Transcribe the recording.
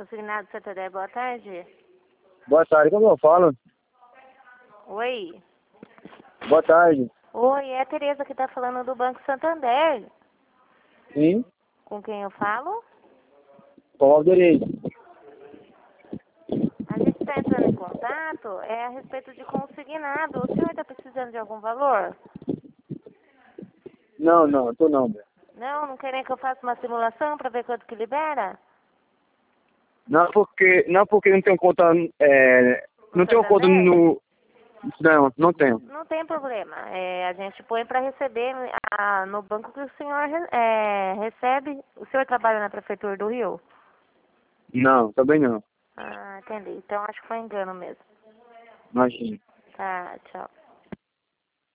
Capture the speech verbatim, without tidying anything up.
Consignado Santander, boa tarde. Boa tarde, como eu falo? Oi. Boa tarde. Oi, é a Tereza que tá falando do Banco Santander. Sim, Com quem eu falo? com o Alderete. A gente está entrando em contato, é a respeito de consignado. O senhor está precisando de algum valor? Não, não, tô não, velho. Não, não querem que eu faça uma simulação para ver quanto que libera? Não porque, não porque não tenho conta, é, No não tenho conta Santander? no... Não, não tenho. Não tem problema. É, a gente põe para receber a, no banco que o senhor re- é, recebe. O senhor trabalha na Prefeitura do Rio? Não, também não. Ah, entendi. Então acho que foi engano mesmo. Imagina. Tá, tchau.